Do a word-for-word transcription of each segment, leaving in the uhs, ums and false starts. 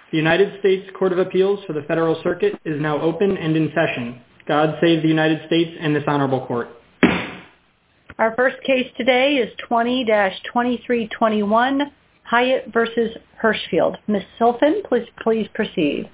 The United States Court of Appeals for the Federal Circuit is now open and in session. God save the United States and this honorable court. Our first case today is twenty dash twenty-three twenty-one, Hyatt versus Hirschfield. Miz Silfen, please, please proceed.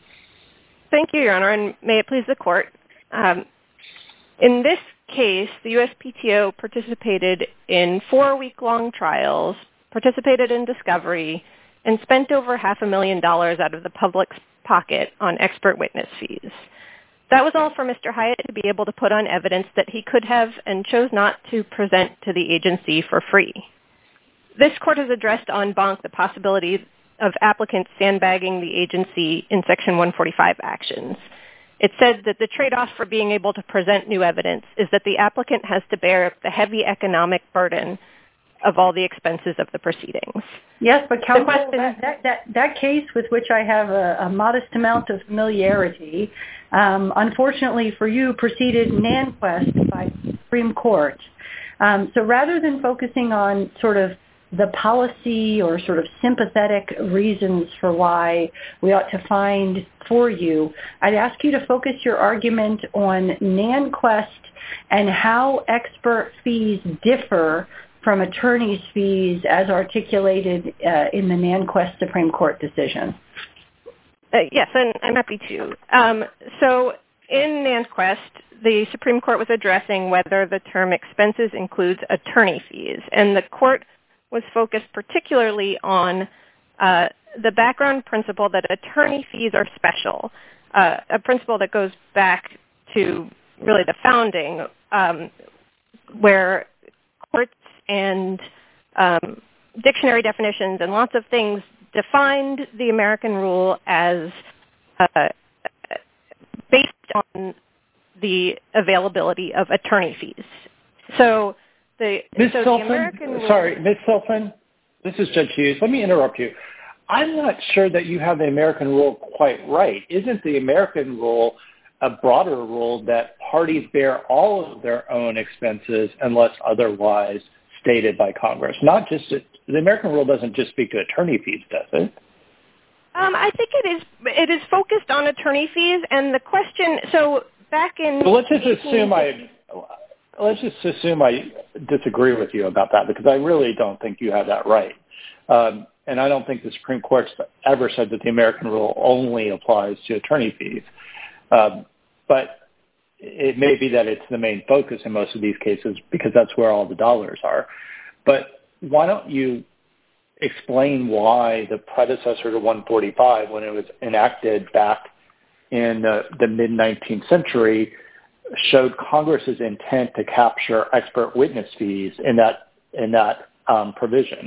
Thank you, Your Honor, and may it please the court. Um, in this case, the U S P T O participated in four week-long trials, participated in discovery, and spent over half a million dollars out of the public's pocket on expert witness fees. That was all for Mister Hyatt to be able to put on evidence that he could have and chose not to present to the agency for free. This court has addressed en banc the possibility of applicants sandbagging the agency in Section one forty-five actions. It said that the trade-off for being able to present new evidence is that the applicant has to bear the heavy economic burden of all the expenses of the proceedings. Yes, but counsel, that, that, that, that case with which I have a, a modest amount of familiarity, um, unfortunately for you, proceeded Nanquist by the Supreme Court. Um, so rather than focusing on sort of the policy or sort of sympathetic reasons for why we ought to find for you, I'd ask you to focus your argument on Nanquist and how expert fees differ from attorney's fees as articulated uh, in the Nanquist Supreme Court decision. Uh, yes, and I'm happy to. Um, so in Nanquist, the Supreme Court was addressing whether the term expenses includes attorney fees, and the court was focused particularly on uh, the background principle that attorney fees are special, uh, a principle that goes back to really the founding, um, where courts and um, dictionary definitions and lots of things defined the American rule as uh, based on the availability of attorney fees. So the, Miz so Silfen, the American rule... Sorry, Miz Silfen, this is Judge Hughes. Let me interrupt you. I'm not sure that you have the American rule quite right. Isn't the American rule a broader rule that parties bear all of their own expenses unless otherwise stated by Congress? Not just the American rule doesn't just speak to attorney fees, does it? Um, I think it is. It is focused on attorney fees, and the question. So back in. So let's just assume I. Let's just assume I disagree with you about that because I really don't think you have that right, um, and I don't think the Supreme Court's ever said that the American rule only applies to attorney fees. Um, but it may be that it's the main focus in most of these cases because that's where all the dollars are. But why don't you explain why the predecessor to one forty-five, when it was enacted back in uh, the mid-nineteenth century, showed Congress's intent to capture expert witness fees in that in that um, provision?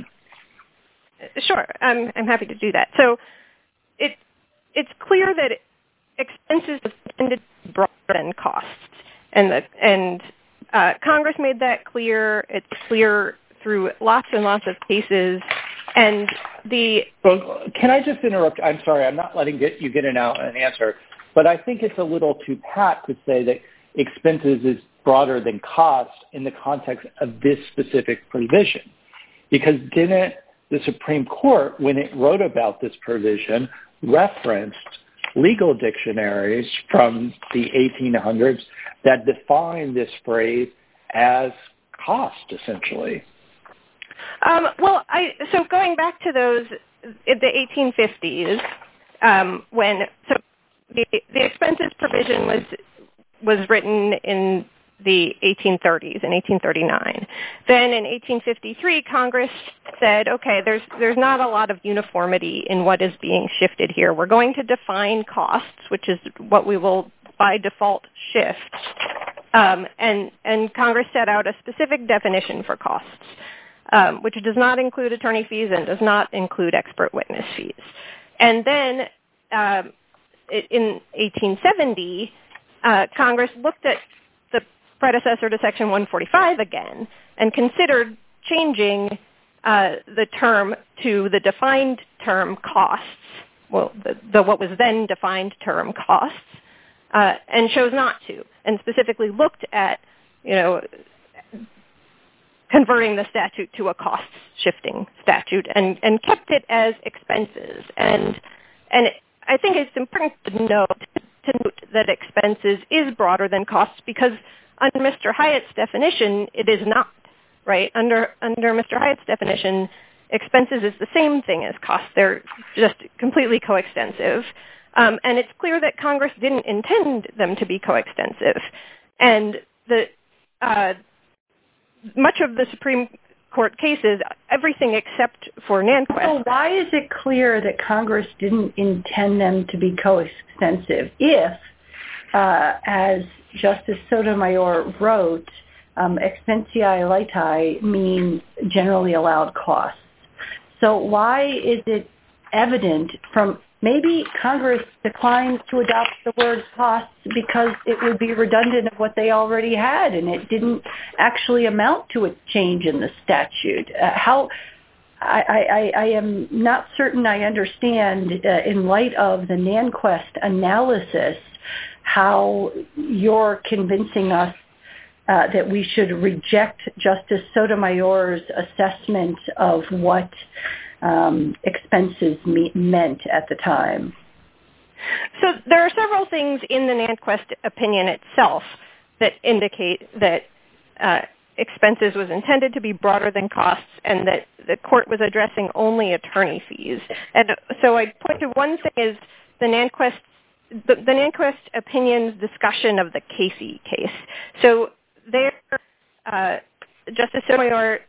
Sure, I'm I'm happy to do that. So it it's clear that expenses are intended to be broader than costs, and the, and uh, Congress made that clear. It's clear through lots and lots of cases. And the well, can I just interrupt? I'm sorry, I'm not letting get you get an out an answer, but I think it's a little too pat to say that expenses is broader than cost in the context of this specific provision, because didn't the Supreme Court, when it wrote about this provision, referenced legal dictionaries from the eighteen hundreds that define this phrase as cost, essentially? Um, well, I, so going back to those, the eighteen fifties, um, when so the, the expenses provision was was written in the eighteen thirties, in eighteen thirty-nine. Then in eighteen fifty-three, Congress said, okay, there's there's not a lot of uniformity in what is being shifted here. We're going to define costs, which is what we will by default shift. Um, and, and Congress set out a specific definition for costs, um, which does not include attorney fees and does not include expert witness fees. And then um, in eighteen seventy, uh, Congress looked at the predecessor to Section one forty-five again and considered changing uh, the term to the defined term costs, well, the, the what was then defined term costs, uh, and chose not to, and specifically looked at, you know, converting the statute to a cost-shifting statute and, and kept it as expenses. And And I think it's important to note, to note that expenses is broader than costs because under Mister Hyatt's definition, it is not, right? Under under Mister Hyatt's definition, expenses is the same thing as costs. They're just completely coextensive. Um, and it's clear that Congress didn't intend them to be coextensive. And the uh, much of the Supreme Court cases, everything except for NanQuest. So why is it clear that Congress didn't intend them to be coextensive if, uh, as Justice Sotomayor wrote, um, expensiae laetae means generally allowed costs? So why is it evident from maybe Congress declined to adopt the word costs because it would be redundant of what they already had, and it didn't actually amount to a change in the statute. Uh, how I, I, I am not certain I understand, uh, in light of the NanQuest analysis, how you're convincing us uh, that we should reject Justice Sotomayor's assessment of what um, expenses me- meant at the time. So there are several things in the NanQuest opinion itself that indicate that uh, expenses was intended to be broader than costs and that the court was addressing only attorney fees. And so I'd point to one thing is the NanQuest, the, the NanQuest opinion's discussion of the Casey case. So there, uh, Justice Sotomayor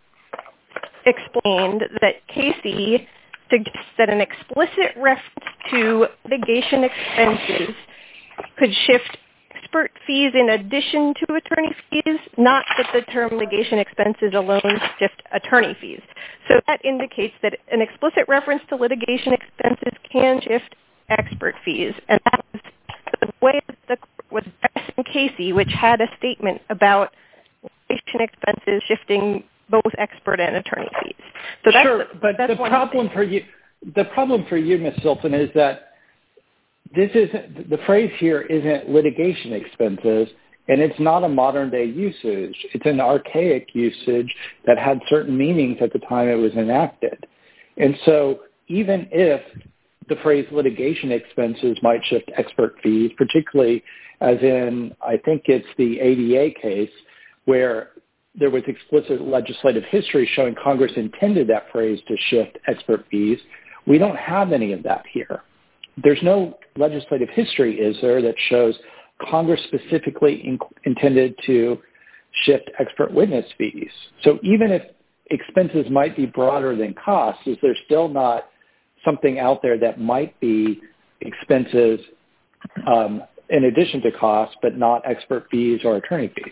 explained that Casey suggests that an explicit reference to litigation expenses could shift expert fees in addition to attorney fees, not that the term litigation expenses alone shift attorney fees. So that indicates that an explicit reference to litigation expenses can shift expert fees. And that was the way that the court was addressing Casey, which had a statement about litigation expenses shifting both expert and attorney fees. So that's, sure, but that's the problem for you, the problem for you, Miz Silton, is that this isn't, the phrase here isn't litigation expenses, and it's not a modern day usage. It's an archaic usage that had certain meanings at the time it was enacted. And so even if the phrase litigation expenses might shift expert fees, particularly as in, I think it's the A D A case, where there was explicit legislative history showing Congress intended that phrase to shift expert fees, we don't have any of that here. There's no legislative history, is there, that shows Congress specifically in- intended to shift expert witness fees. So even if expenses might be broader than costs, is there still not something out there that might be expenses um, in addition to costs, but not expert fees or attorney fees?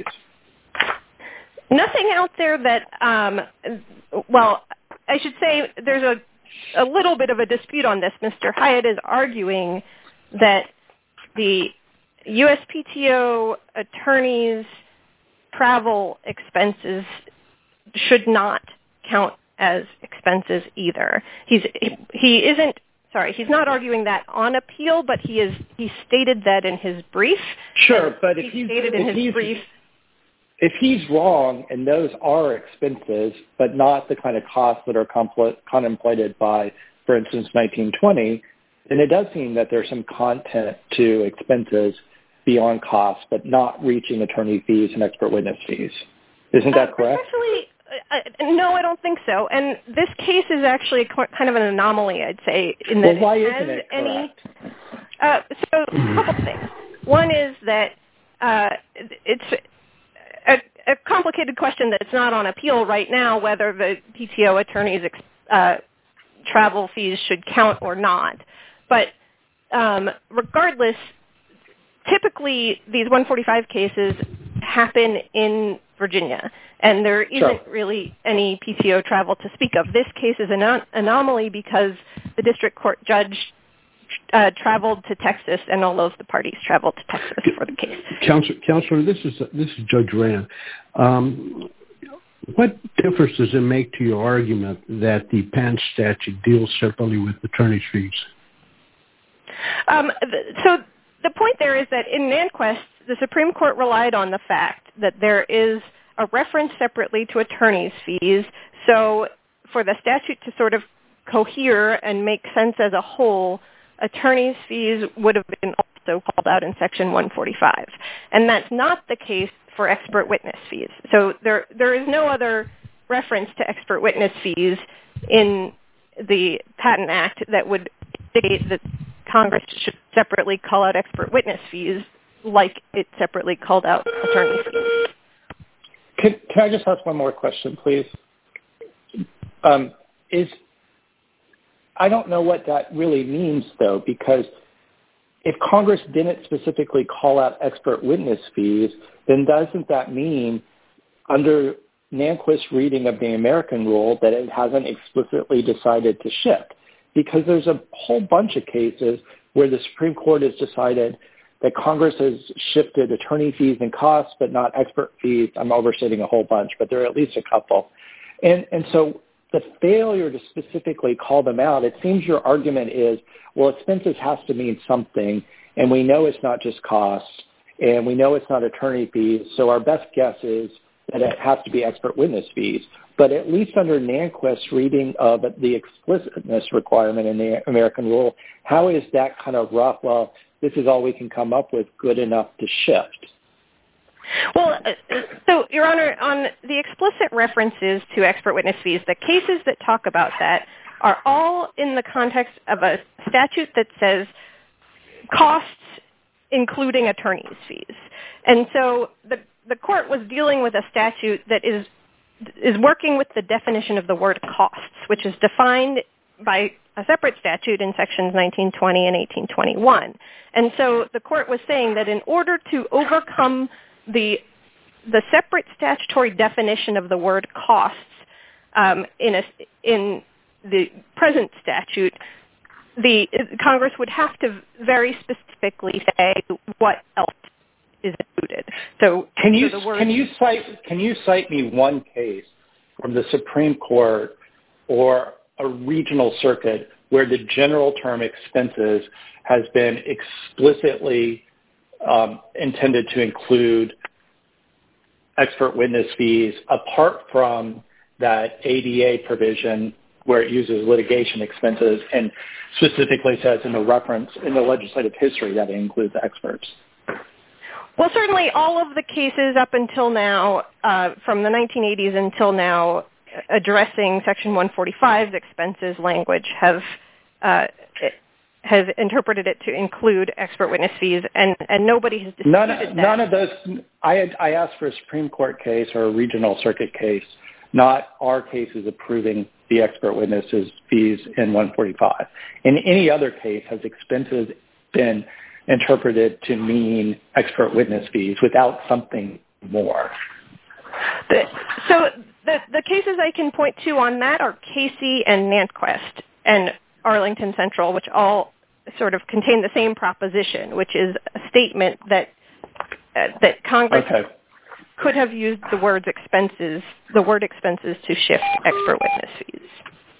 Nothing out there that, um, well, I should say there's a, a little bit of a dispute on this. Mister Hyatt is arguing that the U S P T O attorneys' travel expenses should not count as expenses either. He's he isn't sorry, he's not arguing that on appeal, but he is he stated that in his brief. Sure, but if he he's, stated in if his he's, brief. If he's wrong and those are expenses, but not the kind of costs that are compl- contemplated by, for instance, nineteen twenty, then it does seem that there's some content to expenses beyond costs, but not reaching attorney fees and expert witness fees. Isn't that uh, correct? Actually, uh, no, I don't think so. And this case is actually kind of an anomaly, I'd say. In that well, why it isn't it correct? Any, uh, so a couple things. One is that uh, it's a, a complicated question that's not on appeal right now, whether the P T O attorneys' uh, travel fees should count or not. But um, regardless, typically these one forty-five cases happen in Virginia, and there isn't sure. really any P T O travel to speak of. This case is an an- anomaly because the district court judge uh, traveled to Texas, and all of the parties traveled to Texas for the case. Counselor, Counselor this is this is Judge Rand. Um, what difference does it make to your argument that the Penn statute deals separately with attorney's fees? Um, so the point there is that in NanQuest, the Supreme Court relied on the fact that there is a reference separately to attorney's fees. So for the statute to sort of cohere and make sense as a whole, attorney's fees would have been also called out in Section one forty-five. And that's not the case for expert witness fees. So there there is no other reference to expert witness fees in the Patent Act that would indicate that Congress should separately call out expert witness fees like it separately called out attorney fees. Can, can I just ask one more question, please? Um, is I don't know what that really means, though, because if Congress didn't specifically call out expert witness fees, then doesn't that mean under Nanquist's reading of the American rule that it hasn't explicitly decided to shift? Because there's a whole bunch of cases where the Supreme Court has decided that Congress has shifted attorney fees and costs, but not expert fees. I'm overstating a whole bunch, but there are at least a couple. And, and so the failure to specifically call them out, it seems your argument is, well, expenses has to mean something, and we know it's not just costs, and we know it's not attorney fees, so our best guess is that it has to be expert witness fees. But at least under Nanquist's reading of the explicitness requirement in the American rule, how is that kind of rough, well, this is all we can come up with, good enough to shift? Well, so, Your Honor, on the explicit references to expert witness fees, the cases that talk about that are all in the context of a statute that says costs including attorney's fees. And so the, the court was dealing with a statute that is is working with the definition of the word costs, which is defined by a separate statute in sections nineteen twenty and eighteen twenty-one. And so the court was saying that in order to overcome the the separate statutory definition of the word costs um, in a, in the present statute, the Congress would have to very specifically say what else is included. So can you so the word, can you cite can you cite me one case from the Supreme Court or a regional circuit where the general term expenses has been explicitly um, intended to include expert witness fees, apart from that A D A provision where it uses litigation expenses and specifically says in the reference in the legislative history that it includes experts? Well, certainly all of the cases up until now, uh, from the nineteen eighties until now, addressing Section one forty-five's expenses language have uh, have interpreted it to include expert witness fees, and, and nobody has disputed none, that. None of those. I had, I asked for a Supreme Court case or a regional circuit case, not our cases approving the expert witnesses fees in one forty-five. In any other case, has expenses been interpreted to mean expert witness fees without something more? The, so the, the cases I can point to on that are Casey and Nanquist and Arlington Central, which all sort of contain the same proposition, which is a statement that uh, that Congress okay. could have used the words expenses, the word expenses, to shift expert witness fees.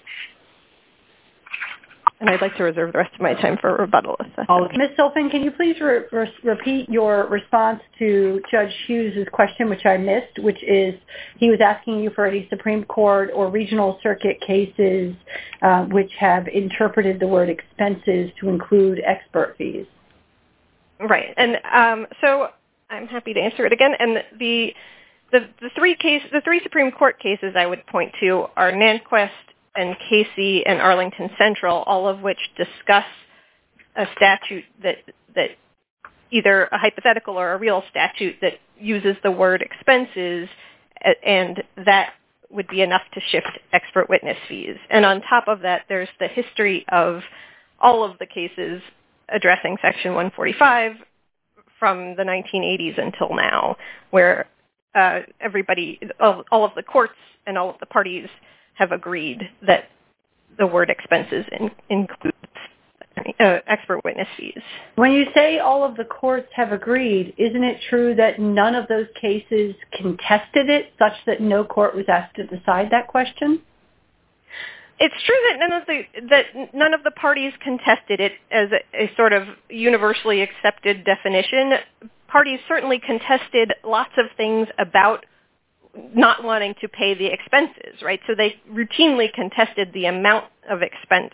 And I'd like to reserve the rest of my time for rebuttal. Oh, Miz Silfen, can you please re- re- repeat your response to Judge Hughes' question, which I missed, which is he was asking you for any Supreme Court or regional circuit cases uh, which have interpreted the word expenses to include expert fees. Right. And um, so I'm happy to answer it again. And the, the, the, three case, the three Supreme Court cases I would point to are Nanquist and Casey and Arlington Central, all of which discuss a statute that that either a hypothetical or a real statute that uses the word expenses, and that would be enough to shift expert witness fees. And on top of that, there's the history of all of the cases addressing Section one forty-five from the nineteen eighties until now, where uh, everybody, all, all of the courts and all of the parties have agreed that the word expenses in, includes uh, expert witness fees. When you say all of the courts have agreed, isn't it true that none of those cases contested it, such that no court was asked to decide that question? It's true that none of the that none of the parties contested it as a, a sort of universally accepted definition. Parties certainly contested lots of things about not wanting to pay the expenses, right? So they routinely contested the amount of expense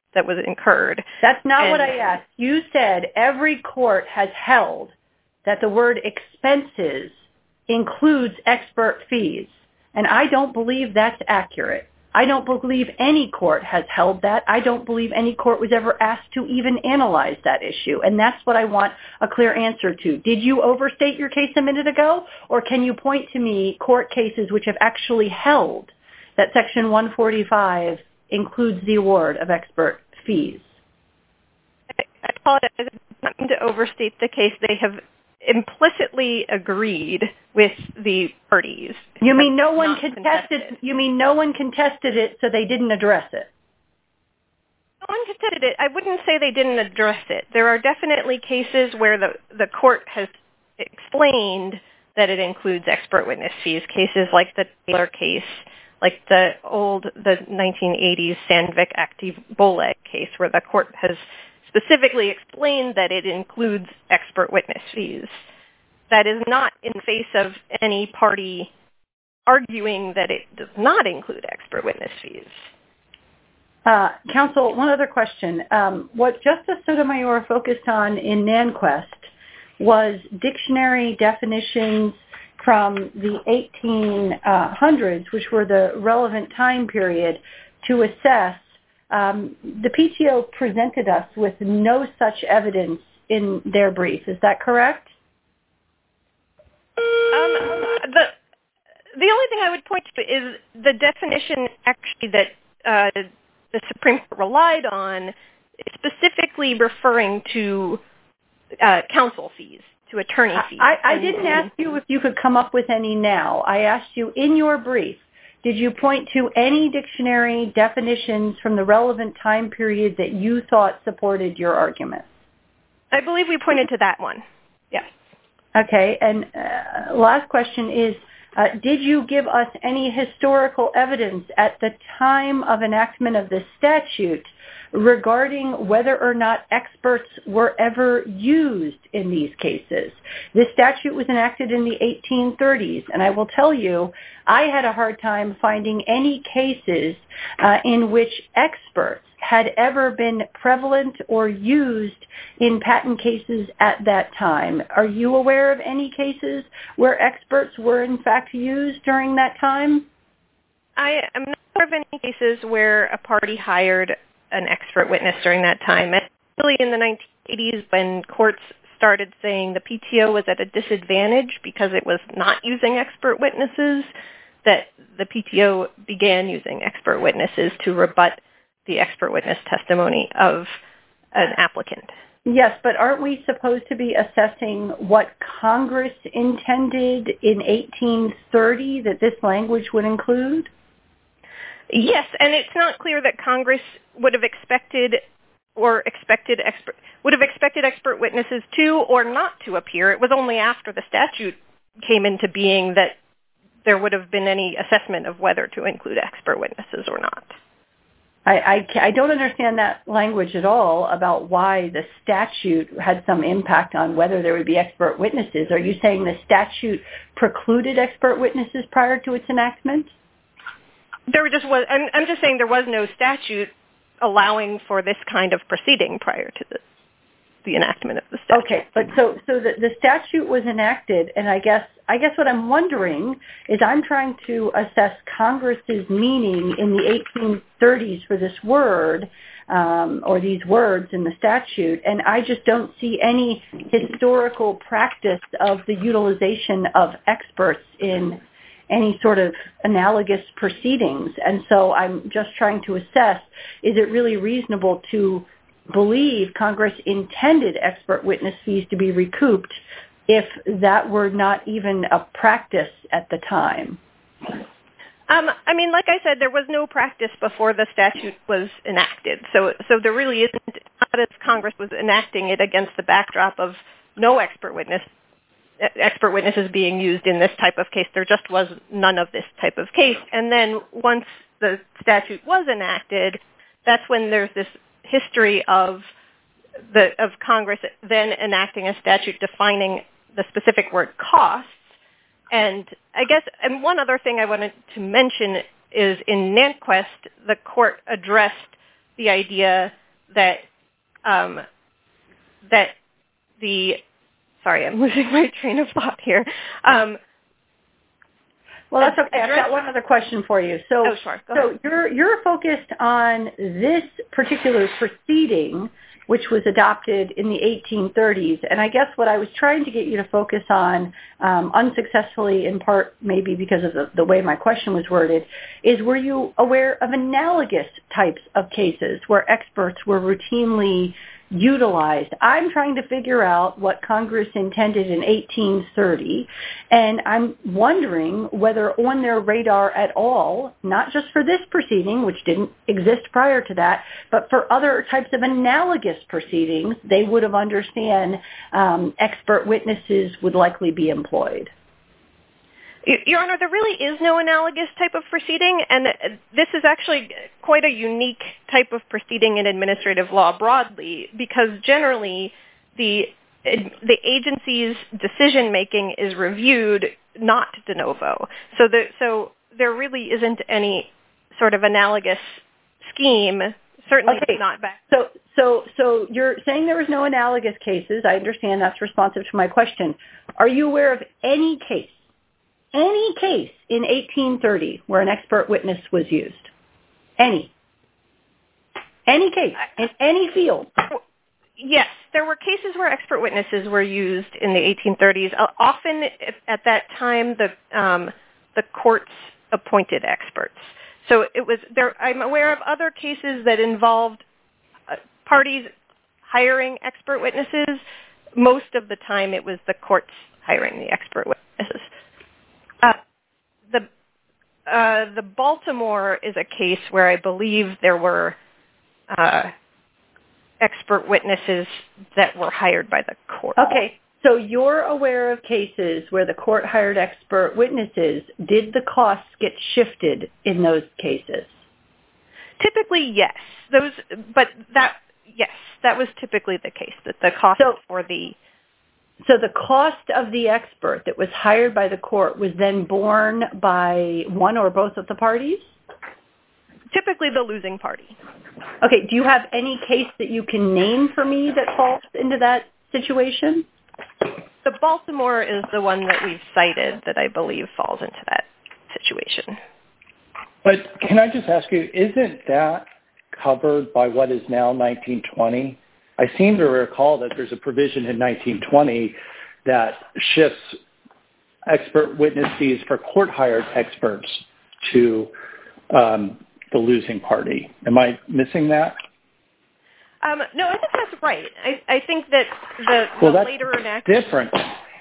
that was incurred. That's not and, what I asked. You said every court has held that the word expenses includes expert fees, and I don't believe that's accurate. I don't believe any court has held that. I don't believe any court was ever asked to even analyze that issue, and that's what I want a clear answer to. Did you overstate your case a minute ago, or can you point to me court cases which have actually held that Section one forty-five includes the award of expert fees? I apologize. I didn't mean to overstate the case. They have implicitly agreed with the parties. You mean no one contested, contested you mean no one contested it, so they didn't address it? No one contested it. I wouldn't say they didn't address it. There are definitely cases where the, the court has explained that it includes expert witness fees, cases like the Taylor case, like the old, the nineteen eighties Sandvik Active Boleg case, where the court has specifically explained that it includes expert witness fees. That is not in the face of any party arguing that it does not include expert witness fees. Uh, counsel, one other question. Um, what Justice Sotomayor focused on in Nanquist was dictionary definitions from the eighteen hundreds, which were the relevant time period to assess. Um, the P T O presented us with no such evidence in their brief. Is that correct? Um, the the only thing I would point to is the definition actually that uh, the Supreme Court relied on, specifically referring to uh, counsel fees, to attorney fees. I, I didn't ask you if you could come up with any now. I asked you in your brief, did you point to any dictionary definitions from the relevant time period that you thought supported your argument? I believe we pointed to that one. Yes. Okay. And uh, last question is, uh, did you give us any historical evidence at the time of enactment of this statute regarding whether or not experts were ever used in these cases? This statute was enacted in the eighteen thirties, and I will tell you, I had a hard time finding any cases uh, in which experts had ever been prevalent or used in patent cases at that time. Are you aware of any cases where experts were in fact used during that time? I am not aware of any cases where a party hired an expert witness during that time. Especially in the nineteen eighties, when courts started saying the P T O was at a disadvantage because it was not using expert witnesses, that the P T O began using expert witnesses to rebut the expert witness testimony of an applicant. Yes, but aren't we supposed to be assessing what Congress intended in eighteen thirty that this language would include? Yes, and it's not clear that Congress would have expected or expected expert would have expected expert witnesses to or not to appear. It was only after the statute came into being that there would have been any assessment of whether to include expert witnesses or not. I, I, I don't understand that language at all about why the statute had some impact on whether there would be expert witnesses. Are you saying the statute precluded expert witnesses prior to its enactment? There just was. I'm, I'm just saying there was no statute allowing for this kind of proceeding prior to the, the enactment of the statute. Okay, but so so the, the statute was enacted, and I guess I guess what I'm wondering is I'm trying to assess Congress's meaning in the eighteen thirties for this word um, or these words in the statute, and I just don't see any historical practice of the utilization of experts in any sort of analogous proceedings. And so I'm just trying to assess, is it really reasonable to believe Congress intended expert witness fees to be recouped if that were not even a practice at the time? Um, I mean, like I said, there was no practice before the statute was enacted. So, so there really isn't, not as Congress was enacting it against the backdrop of no expert witness expert witnesses being used in this type of case. There just was none of this type of case. And then once the statute was enacted, that's when there's this history of the of Congress then enacting a statute defining the specific word costs. And I guess, and one other thing I wanted to mention is in Nanquist, the court addressed the idea that um, that the sorry, I'm losing my train of thought here. Um, well, that's okay. I've got one other question for you. So, oh, sure. Go so ahead. you're you're focused on this particular proceeding, which was adopted in the eighteen thirties. And I guess what I was trying to get you to focus on, um, unsuccessfully in part maybe because of the, the way my question was worded, is were you aware of analogous types of cases where experts were routinely utilized? I'm trying to figure out what Congress intended in eighteen thirty, and I'm wondering whether on their radar at all, not just for this proceeding, which didn't exist prior to that, but for other types of analogous proceedings, they would have understand um, expert witnesses would likely be employed. Your Honor, there really is no analogous type of proceeding, and this is actually quite a unique type of proceeding in administrative law broadly, because generally the the agency's decision-making is reviewed not de novo. So, the, so there really isn't any sort of analogous scheme, certainly okay. not back. So, so, so you're saying there was no analogous cases. I understand that's responsive to my question. Are you aware of any case Any case in eighteen thirty where an expert witness was used? Any. Any case in any field? Yes, there were cases where expert witnesses were used in the eighteen thirties. Uh, often at that time, the um, the courts appointed experts. So it was there. I'm aware of other cases that involved uh, parties hiring expert witnesses. Most of the time, it was the courts hiring the expert witnesses. Uh, the uh, the Baltimore is a case where I believe there were uh, expert witnesses that were hired by the court. Okay, so you're aware of cases where the court hired expert witnesses. Did the costs get shifted in those cases? Typically, yes. Those, but that yes, that was typically the case. That the cost so, for the So the cost of the expert that was hired by the court was then borne by one or both of the parties? Typically the losing party. Okay, do you have any case that you can name for me that falls into that situation? The Baltimore is the one that we've cited that I believe falls into that situation. But can I just ask you, isn't that covered by what is now nineteen twenty? I seem to recall that there's a provision in nineteen twenty that shifts expert witness fees for court-hired experts to um, the losing party. Am I missing that? Um, no, I think that's right. I, I think that the, well, the that's later enactment... different.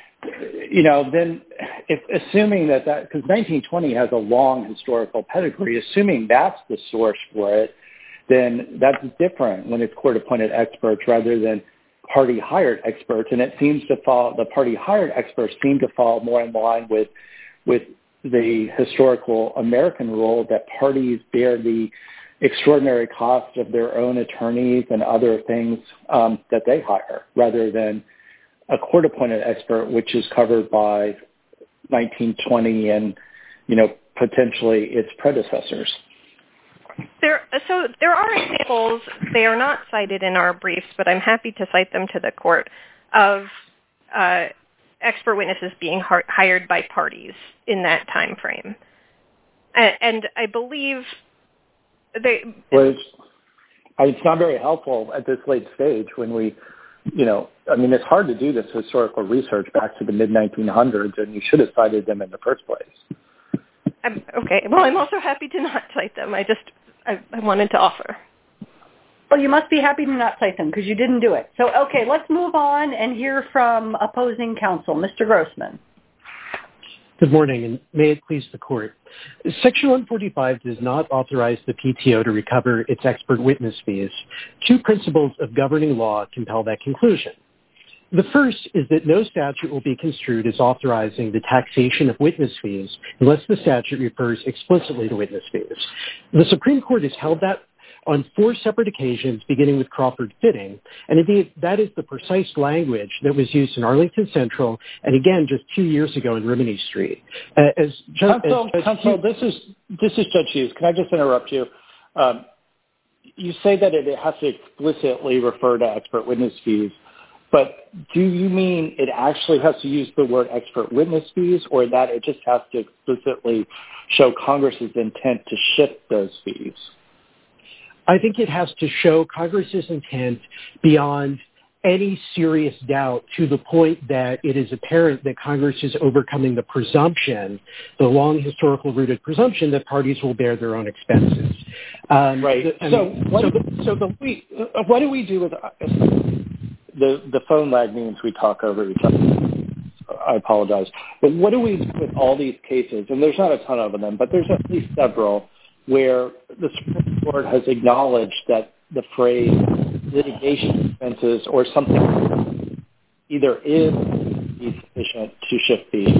You know, then if assuming that that, because nineteen twenty has a long historical pedigree, assuming that's the source for it, then that's different when it's court-appointed experts rather than party-hired experts. And it seems to fall, the party-hired experts seem to fall more in line with with the historical American rule that parties bear the extraordinary cost of their own attorneys and other things um, that they hire, rather than a court-appointed expert, which is covered by nineteen twenty and, you know, potentially its predecessors. There, so there are examples, they are not cited in our briefs, but I'm happy to cite them to the court, of uh, expert witnesses being har- hired by parties in that time frame. And, and I believe they... Well, it's, it's not very helpful at this late stage when we, you know, I mean, it's hard to do this historical research back to the mid nineteen hundreds, and you should have cited them in the first place. I'm, okay, well, I'm also happy to not cite them. I just... I, I wanted to offer. Well, you must be happy to not cite them because you didn't do it. So, okay, let's move on and hear from opposing counsel. Mister Grossman. Good morning, and may it please the court. Section one forty-five does not authorize the P T O to recover its expert witness fees. Two principles of governing law compel that conclusion. The first is that no statute will be construed as authorizing the taxation of witness fees unless the statute refers explicitly to witness fees. The Supreme Court has held that on four separate occasions, beginning with Crawford Fitting, and indeed that is the precise language that was used in Arlington Central and again just two years ago in Rimini Street. Uh, as Judge, Counsel, as Judge Counsel, this is this is Judge Hughes. Can I just interrupt you? Um, you say that it has to explicitly refer to expert witness fees, but do you mean it actually has to use the word expert witness fees, or that it just has to explicitly show Congress's intent to shift those fees? I think it has to show Congress's intent beyond any serious doubt, to the point that it is apparent that Congress is overcoming the presumption, the long historical rooted presumption, that parties will bear their own expenses. Um, right. The, so, mean, what, so, the, so the, we, uh, what do we do with uh, the the phone lag means we talk over each other? I apologize, but what do we do with all these cases? And there's not a ton of them, but there's at least several where the Supreme Court has acknowledged that the phrase litigation expenses or something either is sufficient to shift fees.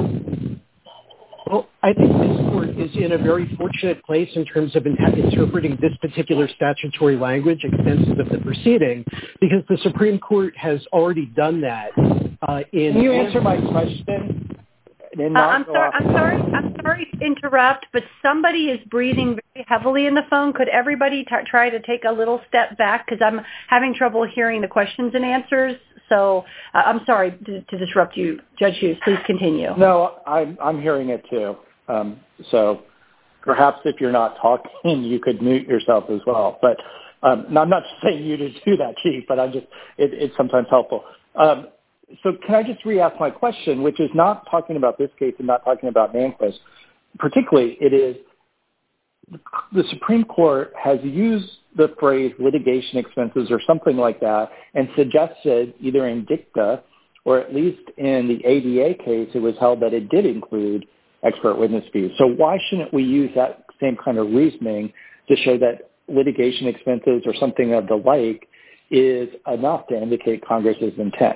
Well, I think this court is in a very fortunate place in terms of in- interpreting this particular statutory language, expenses of the proceeding, because the Supreme Court has already done that. Uh, in Can you answer my question? Uh, I'm sorry. I'm sorry. I'm sorry to interrupt, but somebody is breathing very heavily in the phone. Could everybody t- try to take a little step back, because I'm having trouble hearing the questions and answers. So uh, I'm sorry to, to disrupt you, Judge Hughes. Please continue. No, I'm I'm hearing it too. Um, so perhaps if you're not talking, you could mute yourself as well. But um, I'm not saying you to do that, Chief. But I'm just it, it's sometimes helpful. Um, So can I just re-ask my question, which is not talking about this case and not talking about Nanquist. Particularly, it is the Supreme Court has used the phrase litigation expenses or something like that and suggested either in dicta or at least in the A D A case, it was held that it did include expert witness fees. So why shouldn't we use that same kind of reasoning to show that litigation expenses or something of the like is enough to indicate Congress's intent?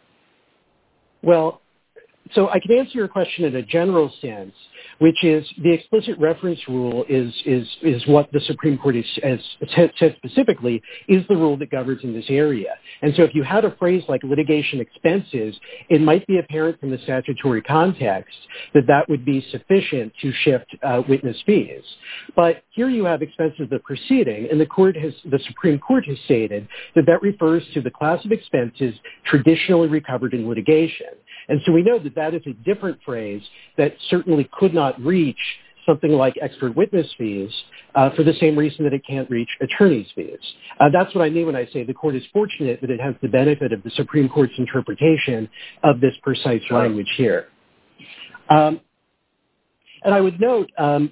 Well, so I can answer your question in a general sense, which is the explicit reference rule is is is what the Supreme Court has, has said specifically is the rule that governs in this area. And so if you had a phrase like litigation expenses, it might be apparent from the statutory context that that would be sufficient to shift uh, witness fees. But here you have expenses of the proceeding, and the court has, the Supreme Court has stated that that refers to the class of expenses traditionally recovered in litigation. And so we know that that is a different phrase that certainly could not reach something like expert witness fees uh, for the same reason that it can't reach attorney's fees. Uh, that's what I mean when I say the court is fortunate that it has the benefit of the Supreme Court's interpretation of this precise language here. Um, and I would note, um,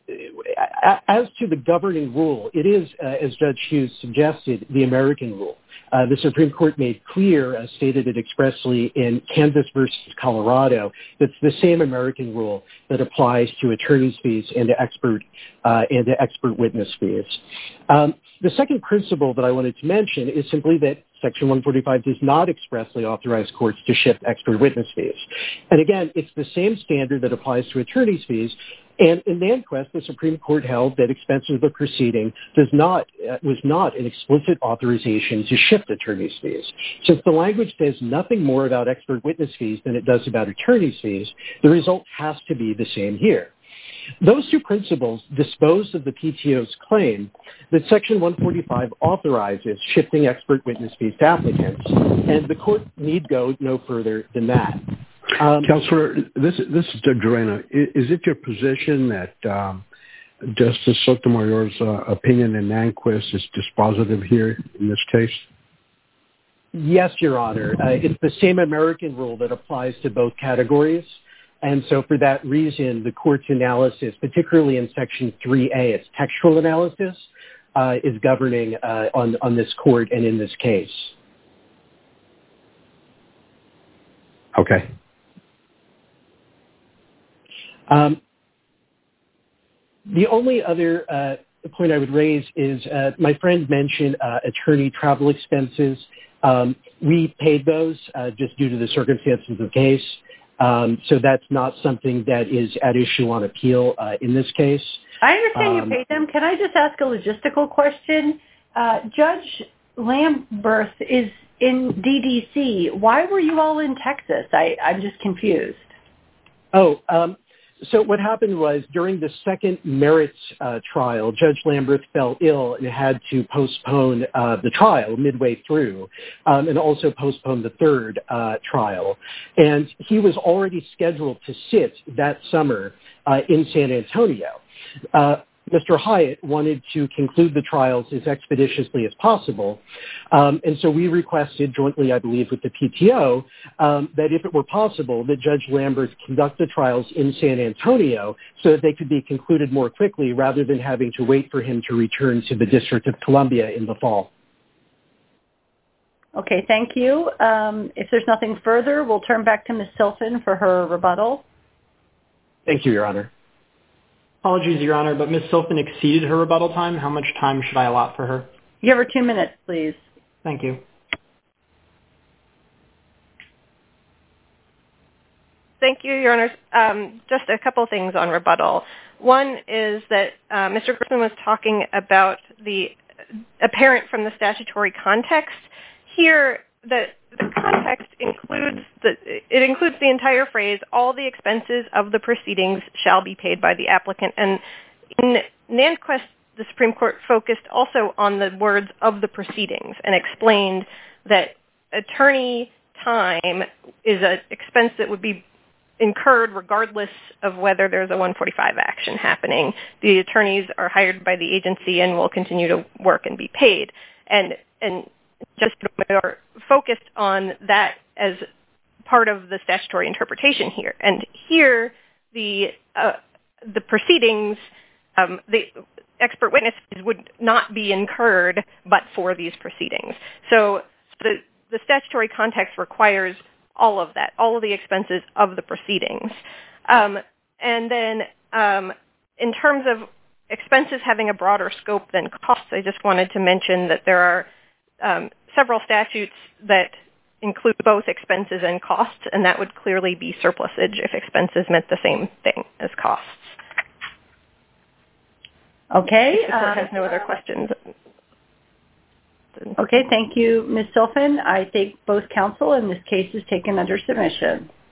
as to the governing rule, it is, uh, as Judge Hughes suggested, the American rule. Uh, the Supreme Court made clear, uh, stated it expressly in Kansas versus Colorado, that's the same American rule that applies to attorney's fees and to expert uh, and to expert witness fees. Um, the second principle that I wanted to mention is simply that Section one forty-five does not expressly authorize courts to shift expert witness fees. And again, it's the same standard that applies to attorney's fees. And in Nanquist, the Supreme Court held that expenses of the proceeding does not uh, was not an explicit authorization to shift attorney's fees. Since the language says nothing more about expert witness fees than it does about attorney's fees, the result has to be the same here. Those two principles dispose of the P T O's claim that Section one forty-five authorizes shifting expert witness fees to applicants, and the court need go no further than that. Um, Counselor, this, this is Judge Reina. Is, is it your position that um, Justice Sotomayor's uh, opinion in Nanquist is dispositive here in this case? Yes, Your Honor. Uh, it's the same American rule that applies to both categories. And so for that reason, the court's analysis, particularly in Section three A, its textual analysis, uh, is governing uh, on, on this court and in this case. Okay. Um, the only other uh, point I would raise is uh, my friend mentioned uh, attorney travel expenses. Um, we paid those uh, just due to the circumstances of the case. Um, so that's not something that is at issue on appeal uh, in this case. I understand um, you paid them. Can I just ask a logistical question? Uh, Judge Lamberth is in D D C. Why were you all in Texas? I, I'm just confused. Oh, um, So what happened was during the second merits uh, trial, Judge Lamberth fell ill and had to postpone uh, the trial midway through um, and also postpone the third uh, trial. And he was already scheduled to sit that summer uh, in San Antonio. Uh, Mister Hyatt wanted to conclude the trials as expeditiously as possible. Um, and so we requested jointly, I believe, with the P T O, um, that if it were possible, that Judge Lamberth conduct the trials in San Antonio so that they could be concluded more quickly rather than having to wait for him to return to the District of Columbia in the fall. Okay, thank you. Um, if there's nothing further, we'll turn back to Miz Silfen for her rebuttal. Thank you, Your Honor. Apologies, Your Honor, but Miz Silfen exceeded her rebuttal time. How much time should I allot for her? You have her two minutes, please. Thank you. Thank you, Your Honors. Um, just a couple things on rebuttal. One is that uh, Mister Griffin was talking about the apparent from the statutory context. Here, the, the context includes the, it includes the entire phrase, all the expenses of the proceedings shall be paid by the applicant. And in Nanquist, the Supreme Court focused also on the words of the proceedings and explained that attorney time is an expense that would be incurred regardless of whether there's a one forty-five action happening. The attorneys are hired by the agency and will continue to work and be paid. And and just are focused on that as part of the statutory interpretation here. And here, the uh, the proceedings, um, the expert witnesses would not be incurred but for these proceedings. So the, the statutory context requires all of that, all of the expenses of the proceedings. Um, and then um, in terms of expenses having a broader scope than costs, I just wanted to mention that there are um, several statutes that include both expenses and costs, and that would clearly be surplusage if expenses meant the same thing as costs. Okay. If the court uh, has no other questions. Okay, thank you, Miz Silfen. I thank both counsel, and this case is taken under submission.